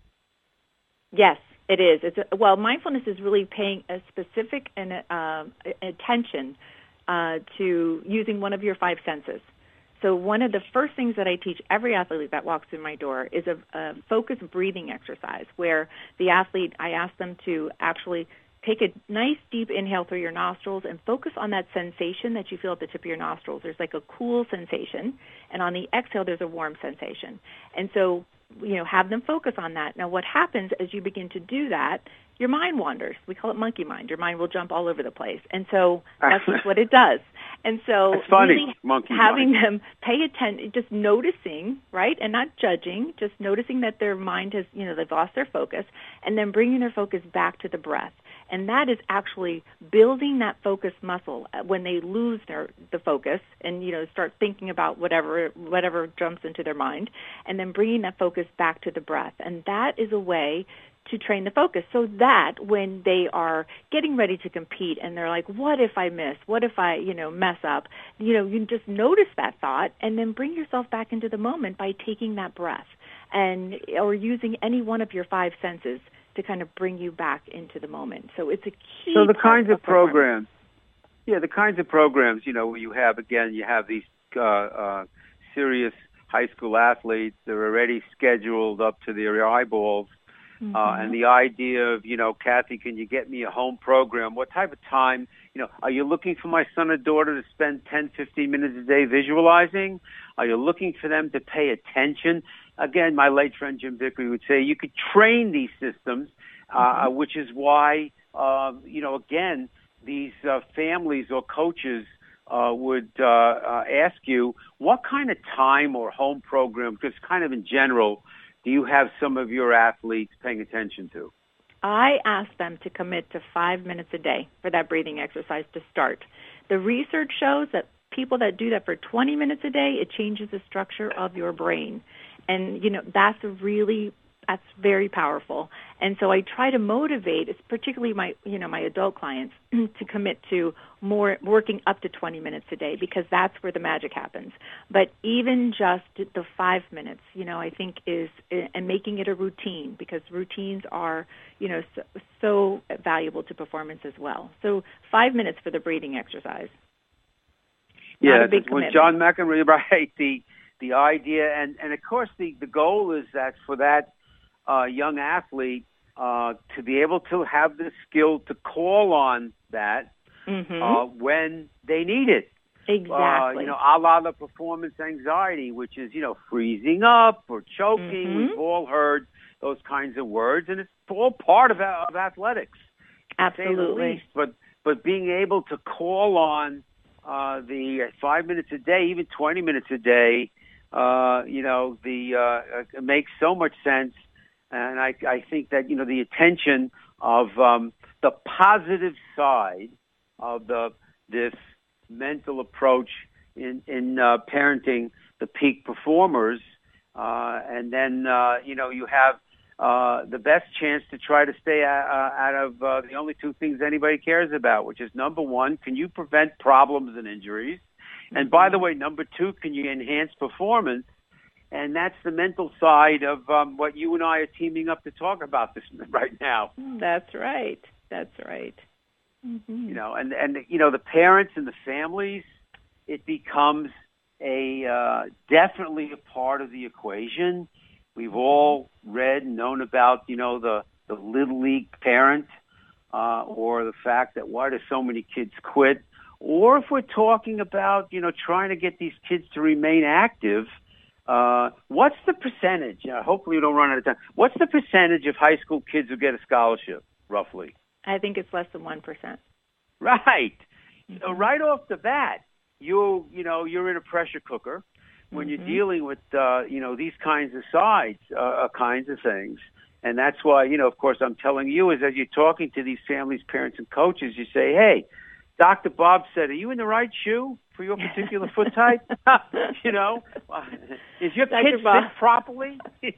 Yes, it is. It's a, well, mindfulness is really paying a specific and uh, attention uh, to using one of your five senses. So one of the first things that I teach every athlete that walks through my door is a, a focused breathing exercise where the athlete, I ask them to actually take a nice deep inhale through your nostrils and focus on that sensation that you feel at the tip of your nostrils. There's like a cool sensation, and on the exhale, there's a warm sensation. And so, you know, have them focus on that. Now, what happens as you begin to do that, your mind wanders. We call it monkey mind. Your mind will jump all over the place. And so that's just what it does. And so it's funny, really monkey having mind. them pay attention, just noticing, right, and not judging, just noticing that their mind has, you know, they've lost their focus, and then bringing their focus back to the breath. And that is actually building that focus muscle when they lose their the focus and, you know, start thinking about whatever whatever jumps into their mind, and then bringing that focus back to the breath. And that is a way to train the focus so that when they are getting ready to compete and they're like, what if I miss? What if I, you know, mess up? You know, you just notice that thought and then bring yourself back into the moment by taking that breath and or using any one of your five senses to kind of bring you back into the moment. So it's a key So the part kinds of, of programs, yeah, the kinds of programs, you know, where you have, again, you have these uh, uh, serious high school athletes. They're already scheduled up to their eyeballs. Mm-hmm. Uh, and the idea of, you know, Kathy, can you get me a home program? What type of time? You know, are you looking for my son or daughter to spend ten, fifteen minutes a day visualizing? Are you looking for them to pay attention? Again, my late friend Jim Vickery would say you could train these systems, uh, mm-hmm. which is why, uh, you know, again, these uh, families or coaches uh, would uh, uh, ask you, what kind of time or home program, because kind of in general, do you have some of your athletes paying attention to? I ask them to commit to five minutes a day for that breathing exercise to start. The research shows that people that do that for twenty minutes a day, it changes the structure of your brain. And, you know, that's a really, that's very powerful. And so I try to motivate, particularly my, you know, my adult clients, to commit to more, working up to twenty minutes a day, because that's where the magic happens. But even just the five minutes, you know, I think is, and making it a routine, because routines are, you know, so, so valuable to performance as well. So five minutes for the breathing exercise. Yeah, when John McEnroe, right, the, the idea, and, and of course the, the goal is that for that uh, young athlete uh, to be able to have the skill to call on that mm-hmm. uh, when they need it. Exactly. Uh, you know, a la the performance anxiety, which is, you know, freezing up or choking. Mm-hmm. We've all heard those kinds of words, and it's all part of, of athletics. Absolutely. To say the least. But, but being able to call on uh, the five minutes a day, even twenty minutes a day, uh, you know, the uh, it makes so much sense. And I, I think that, you know, the attention of um, the positive side of the this mental approach in, in uh, parenting the peak performers, uh, and then, uh, you know, you have uh, the best chance to try to stay out, uh, out of uh, the only two things anybody cares about, which is, number one, can you prevent problems and injuries? Mm-hmm. And by the way, number two, can you enhance performance? And that's the mental side of um, what you and I are teaming up to talk about this right now. That's right. That's right. Mm-hmm. You know, and, and, you know, the parents and the families, it becomes a uh, definitely a part of the equation. We've all read and known about, you know, the, the Little League parent uh, or the fact that why do so many kids quit? Or if we're talking about, you know, trying to get these kids to remain active, Uh, what's the percentage? Uh, hopefully you don't run out of time. What's the percentage of high school kids who get a scholarship, roughly? I think it's less than one percent. Right. Mm-hmm. So right off the bat, you you know, you're in a pressure cooker when mm-hmm. you're dealing with, uh, you know, these kinds of sides, uh, kinds of things. And that's why, you know, of course, I'm telling you is as you're talking to these families, parents, and coaches, you say, hey, Doctor Bob said, are you in the right shoe for your particular foot type? You know, is your kid fit properly?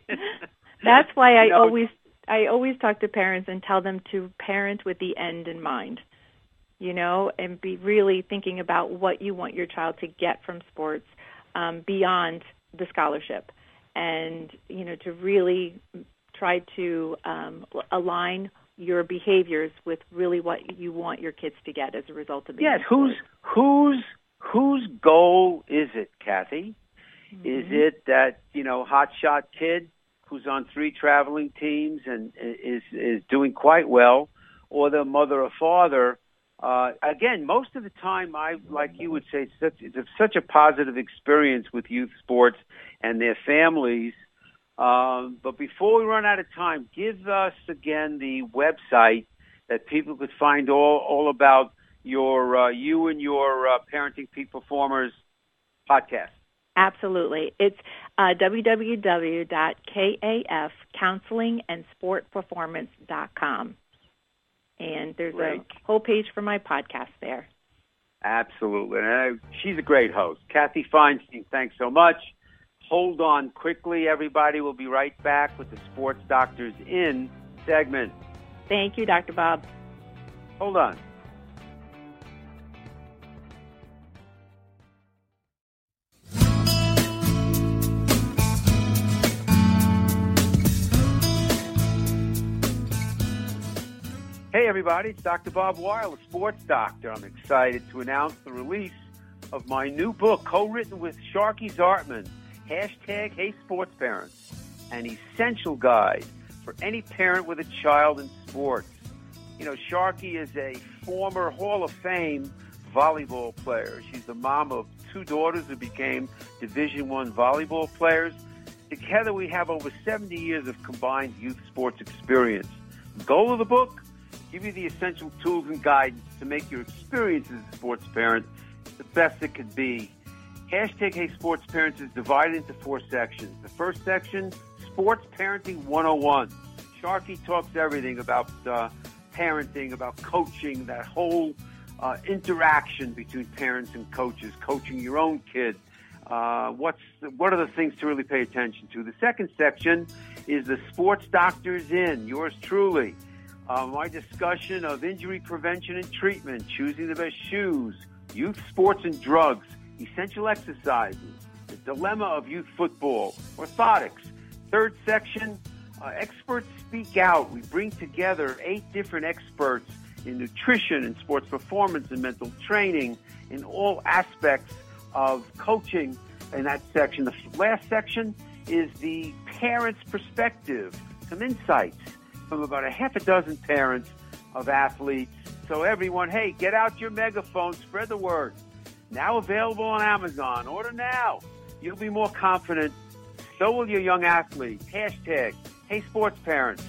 That's why I you know, always I always talk to parents and tell them to parent with the end in mind, you know, and be really thinking about what you want your child to get from sports um, beyond the scholarship, and, you know, to really try to um, align your behaviors with really what you want your kids to get as a result of being yes. Whose whose whose goal is it, Kathy? Mm-hmm. Is it that, you know, hotshot kid who's on three traveling teams and is is doing quite well, or the mother or father? Uh, again, most of the time, I like you would say, it's such, it's such a positive experience with youth sports and their families. Um, but before we run out of time, give us again the website that people could find all, all about your uh, you and your uh, Parenting Peak Performers podcast. Absolutely. It's uh, w w w dot k a f counseling and sport performance dot com. And there's great. a whole page for my podcast there. Absolutely. And, uh, she's a great host. Kathy Feinstein, thanks so much. Hold on quickly, everybody. We'll be right back with the Sports Doctors In segment. Thank you, Doctor Bob. Hold on. everybody, it's Doctor Bob Weil, a sports doctor. I'm excited to announce the release of my new book, co-written with Sharky Zartman, hashtag Hey Sports Parents, an essential guide for any parent with a child in sports. You know, Sharky is a former Hall of Fame volleyball player. She's the mom of two daughters who became Division One volleyball players. Together we have over seventy years of combined youth sports experience. The goal of the book? Give you the essential tools and guidance to make your experience as a sports parent the best it could be. Hashtag Hey Sports Parents is divided into four sections. The first section, Sports Parenting one oh one. Sharky talks everything about uh, parenting, about coaching, that whole uh, interaction between parents and coaches, coaching your own kid. Uh, what's what are the things to really pay attention to? The second section is the Sports Doctors In, yours truly. Uh, my discussion of injury prevention and treatment, choosing the best shoes, youth sports and drugs, essential exercises, the dilemma of youth football, orthotics. Third section, uh, experts speak out. We bring together eight different experts in nutrition and sports performance and mental training in all aspects of coaching in that section. The last section is the parent's perspective, some insights from about a half a dozen parents of athletes. So everyone, hey, get out your megaphone, spread the word. Now available on Amazon. Order now. You'll be more confident. So will your young athletes. Hashtag Hey Sports Parents.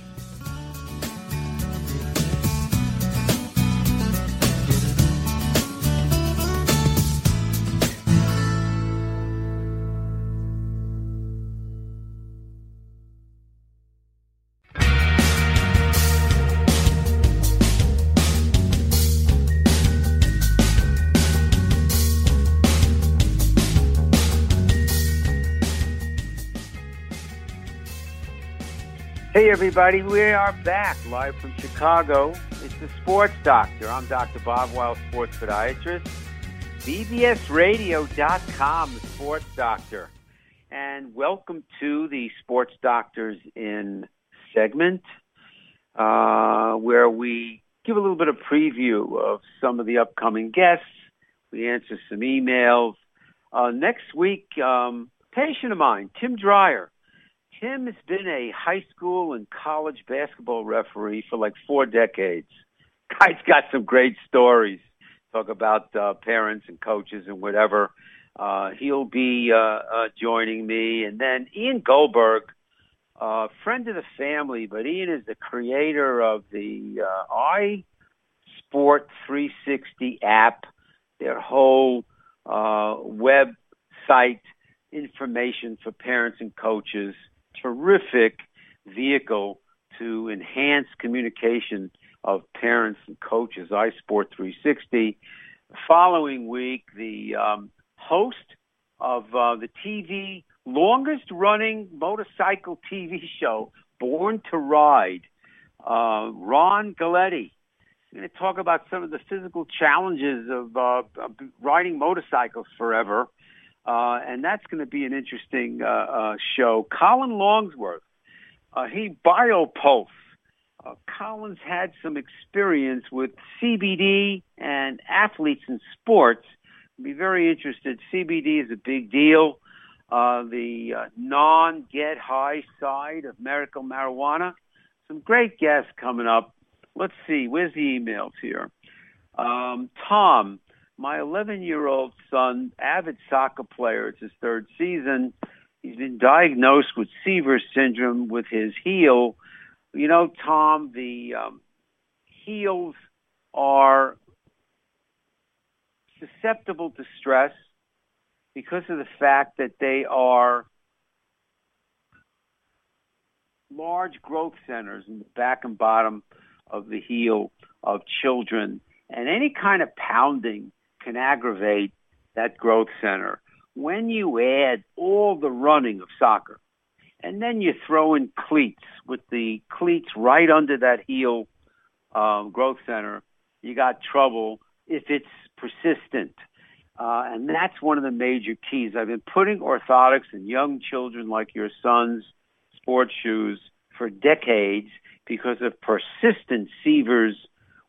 Hey everybody, we are back live from Chicago. It's the Sports Doctor. I'm Doctor Bob Weil, sports podiatrist. B B S radio dot com, the Sports Doctor. And welcome to the Sports Doctors In segment, uh, where we give a little bit of preview of some of the upcoming guests. We answer some emails. Uh, next week, um, patient of mine, Tim Dreyer. Tim has been a high school and college basketball referee for like four decades. Guy's got some great stories. Talk about uh, parents and coaches and whatever. Uh, he'll be uh, uh, joining me. And then Ian Goldberg, uh, friend of the family, but Ian is the creator of the uh, iSport three sixty app, their whole uh, website information for parents and coaches. Terrific vehicle to enhance communication of parents and coaches, iSport three sixty. The following week, the um, host of uh, the T V, longest-running motorcycle T V show, Born to Ride, uh, Ron Galletti. We're going to talk about some of the physical challenges of, uh, of riding motorcycles forever. Uh, and that's going to be an interesting uh, uh, show. Colin Longsworth, uh, he BioPulse. Uh, Colin's had some experience with C B D and athletes in sports. I'd be very interested. C B D is a big deal. Uh, the uh, non-get-high side of medical marijuana. Some great guests coming up. Let's see. Where's the emails here? Um, Tom. My eleven-year-old son, avid soccer player, it's his third season. He's been diagnosed with Seaver syndrome with his heel. You know, Tom, the um, heels are susceptible to stress because of the fact that they are large growth centers in the back and bottom of the heel of children. And any kind of pounding can aggravate that growth center. When you add all the running of soccer, and then you throw in cleats with the cleats right under that heel um, growth center, you got trouble if it's persistent. Uh, and that's one of the major keys. I've been putting orthotics in young children like your son's sports shoes for decades because of persistent Seavers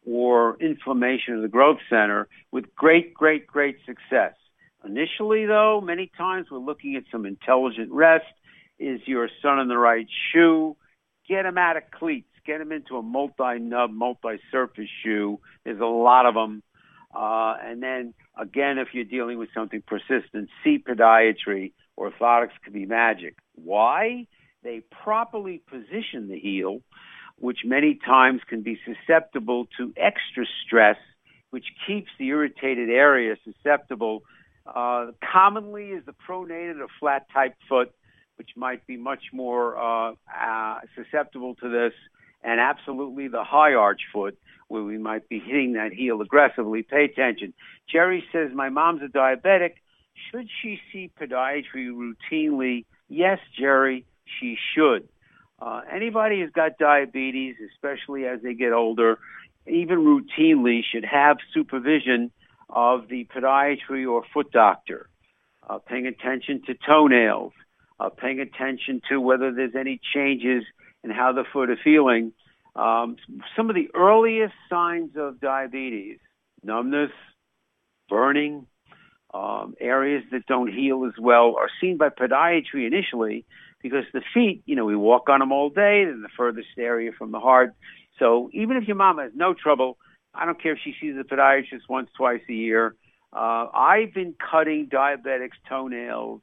or inflammation of the growth center with great, great, great success. Initially, though, many times we're looking at some intelligent rest. Is your son in the right shoe? Get him out of cleats. Get him into a multi-nub, multi-surface shoe. There's a lot of them. Uh, and then, again, if you're dealing with something persistent, see podiatry. Orthotics can be magic. Why? They properly position the heel, which many times can be susceptible to extra stress, which keeps the irritated area susceptible. Uh, commonly is the pronated or flat-type foot, which might be much more uh, uh, susceptible to this, and absolutely the high arch foot, where we might be hitting that heel aggressively. Pay attention. Jerry says, my mom's a diabetic. Should she see podiatry routinely? Yes, Jerry, she should. Uh, anybody who's got diabetes, especially as they get older, even routinely should have supervision of the podiatry or foot doctor, uh, paying attention to toenails, uh, paying attention to whether there's any changes in how the foot is feeling. Um, some of the earliest signs of diabetes, numbness, burning, um, areas that don't heal as well, are seen by podiatry initially because the feet, you know, we walk on them all day. They're the furthest area from the heart. So even if your mom has no trouble, I don't care if she sees a podiatrist once, twice a year. Uh, I've been cutting diabetics' toenails,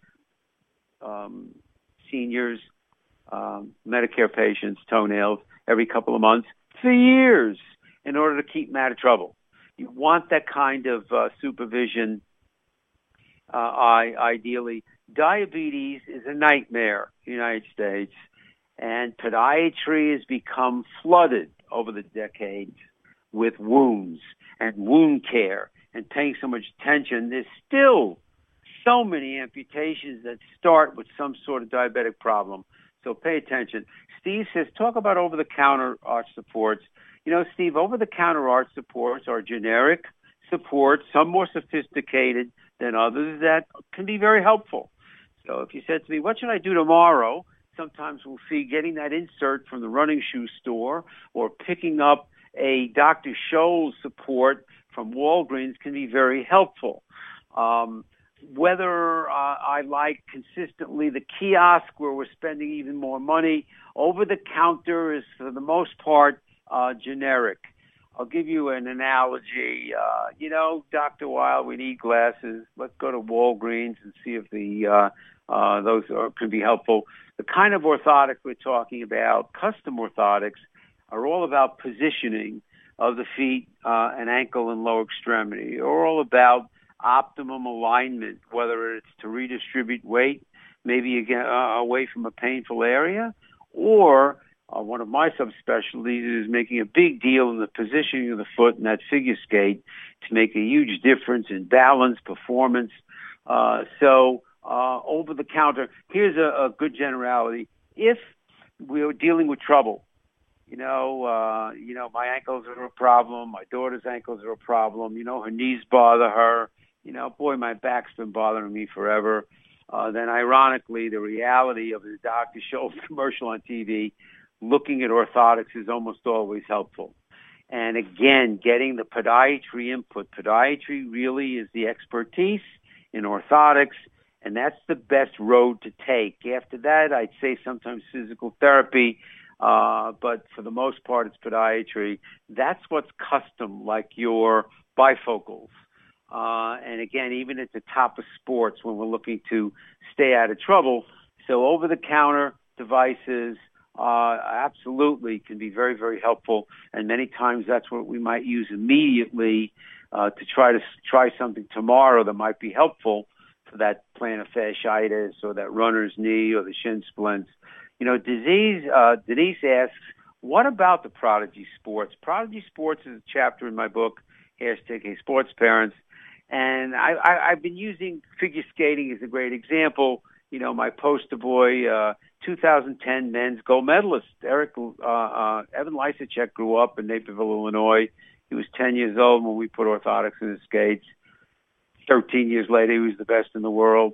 um, seniors, um, Medicare patients' toenails every couple of months for years in order to keep them out of trouble. You want that kind of uh, supervision, uh, I, ideally. Diabetes is a nightmare in the United States, and podiatry has become flooded over the decades with wounds and wound care and paying so much attention. There's still so many amputations that start with some sort of diabetic problem. So pay attention. Steve says, talk about over-the-counter arch supports. You know, Steve, over-the-counter arch supports are generic supports, some more sophisticated than others, that can be very helpful. So if you said to me, what should I do tomorrow? Sometimes we'll see getting that insert from the running shoe store or picking up a Doctor Scholl's support from Walgreens can be very helpful. Um, whether uh, I like consistently the kiosk where we're spending even more money, over-the-counter is for the most part uh, generic. I'll give you an analogy. Uh, you know, Doctor Weil, we need glasses. Let's go to Walgreens and see if the uh, uh, those are, can be helpful. The kind of orthotics we're talking about, custom orthotics, are all about positioning of the feet uh, and ankle and lower extremity. They're all about optimum alignment, whether it's to redistribute weight, maybe again uh, away from a painful area, or uh, one of my subspecialties is making a big deal in the positioning of the foot in that figure skate to make a huge difference in balance, performance. Uh, so uh, over the counter, here's a, a good generality. If we're dealing with trouble, You know, uh, you know, my ankles are a problem. My daughter's ankles are a problem. You know, her knees bother her. You know, boy, my back's been bothering me forever. Uh, then, ironically, the reality of the Doctor Scholl's commercial on T V, looking at orthotics is almost always helpful. And again, getting the podiatry input. Podiatry really is the expertise in orthotics, and that's the best road to take. After that, I'd say sometimes physical therapy. Uh, but for the most part, it's podiatry. That's what's custom, like your bifocals. Uh, and again, even at the top of sports when we're looking to stay out of trouble. So over-the-counter devices uh, absolutely can be very, very helpful. And many times that's what we might use immediately uh, to try to try something tomorrow that might be helpful for that plantar fasciitis or that runner's knee or the shin splints. You know, disease, uh, Denise asks, what about the Prodigy Sports? Prodigy Sports is a chapter in my book, hashtag Hey Sports Parents. And I, I, I've been using figure skating as a great example. You know, my poster boy, uh, two thousand ten men's gold medalist, Eric, uh, uh, Evan Lysacek grew up in Naperville, Illinois. He was ten years old when we put orthotics in his skates. thirteen years later, he was the best in the world.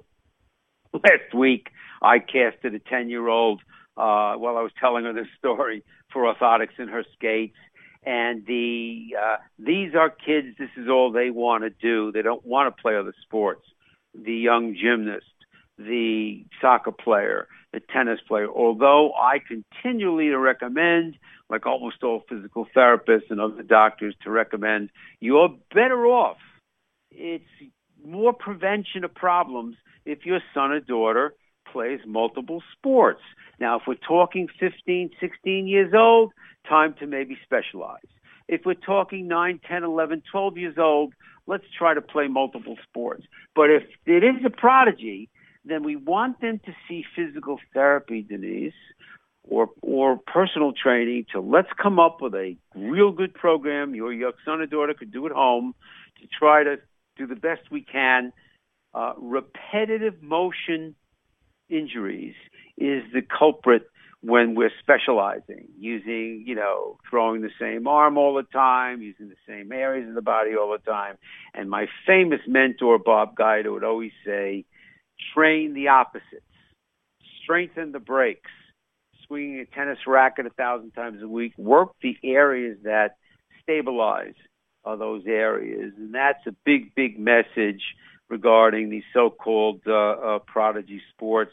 Last week, I casted a ten-year-old uh, while I was telling her this story for orthotics in her skates. And the uh, these are kids, this is all they want to do. They don't want to play other sports. The young gymnast, the soccer player, the tennis player. Although I continually to recommend, like almost all physical therapists and other doctors, to recommend, you're better off. It's more prevention of problems if your son or daughter plays multiple sports. Now, if we're talking fifteen, sixteen years old, time to maybe specialize. If we're talking nine, ten, eleven, twelve years old, let's try to play multiple sports. But if it is a prodigy, then we want them to see physical therapy, Denise, or or personal training to let's come up with a real good program your, your son or daughter could do at home to try to do the best we can. Uh, repetitive motion injuries is the culprit when we're specializing, using, you know, throwing the same arm all the time, using the same areas of the body all the time. And my famous mentor, Bob Guida, would always say, train the opposites, strengthen the breaks, swinging a tennis racket a thousand times a week, work the areas that stabilize uh, those areas. And that's a big, big message regarding these so-called uh, uh, prodigy sports.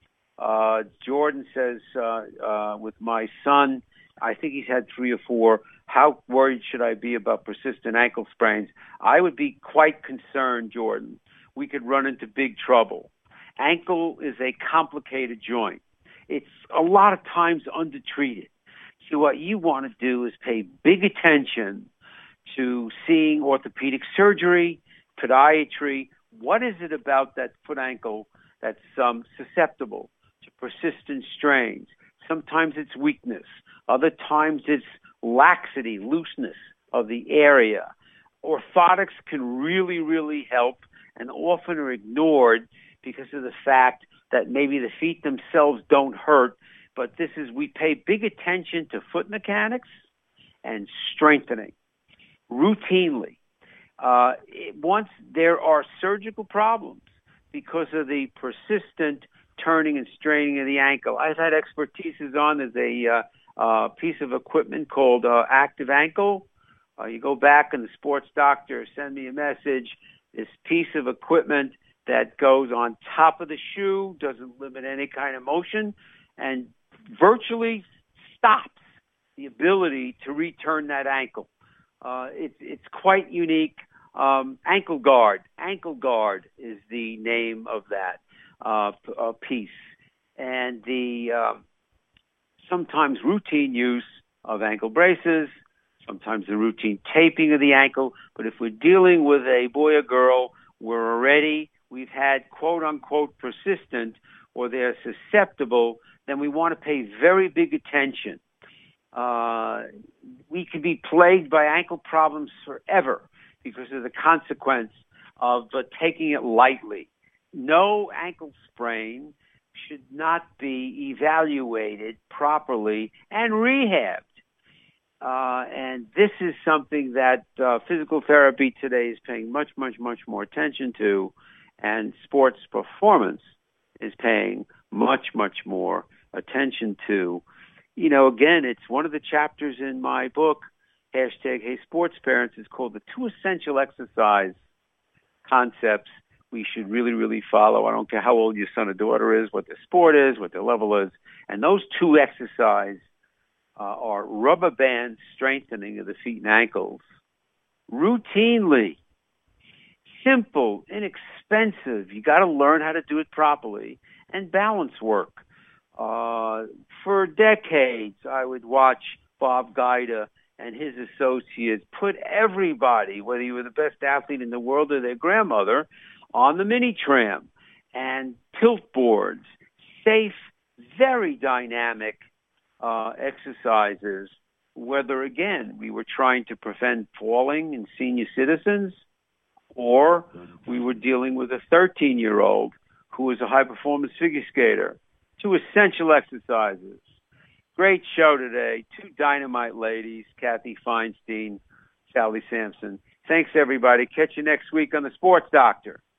Uh, Jordan says, uh, uh, with my son, I think he's had three or four. How worried should I be about persistent ankle sprains? I would be quite concerned, Jordan. We could run into big trouble. Ankle is a complicated joint. It's a lot of times undertreated. So what you want to do is pay big attention to seeing orthopedic surgery, podiatry. What is it about that foot ankle that's um, susceptible to persistent strains? Sometimes it's weakness. Other times it's laxity, looseness of the area. Orthotics can really, really help and often are ignored because of the fact that maybe the feet themselves don't hurt. But this is, we pay big attention to foot mechanics and strengthening routinely. Uh, it, once there are surgical problems because of the persistent turning and straining of the ankle. I've had expertise on there's a uh, uh, piece of equipment called uh, Active Ankle. Uh, you go back and the sports doctor send me a message. This piece of equipment that goes on top of the shoe, doesn't limit any kind of motion, and virtually stops the ability to return that ankle. Uh, it, it's quite unique. Um, ankle guard. Ankle guard is the name of that uh, p- uh, piece. And the uh, sometimes routine use of ankle braces, sometimes the routine taping of the ankle. But if we're dealing with a boy or girl, we're already, we've had quote-unquote persistent or they're susceptible, then we want to pay very big attention. Uh, we could be plagued by ankle problems forever because of the consequence of uh, taking it lightly. No ankle sprain should not be evaluated properly and rehabbed. Uh, and this is something that uh, physical therapy today is paying much, much, much more attention to, and sports performance is paying much, much more attention to. You know, again, it's one of the chapters in my book, hashtag Hey Sports Parents, is called the two essential exercise concepts we should really, really follow. I don't care how old your son or daughter is, what their sport is, what their level is. And those two exercises uh, are rubber band strengthening of the feet and ankles routinely. Simple, inexpensive. You got to learn how to do it properly. And balance work. Uh, for decades, I would watch Bob Guida and his associates put everybody, whether you were the best athlete in the world or their grandmother, on the mini tram and tilt boards, safe, very dynamic uh, exercises, whether, again, we were trying to prevent falling in senior citizens or we were dealing with a thirteen-year-old who was a high-performance figure skater. Two essential exercises. Great show today. Two dynamite ladies, Kathy Feinstein, Sally Sampson. Thanks, everybody. Catch you next week on The Sports Doctor.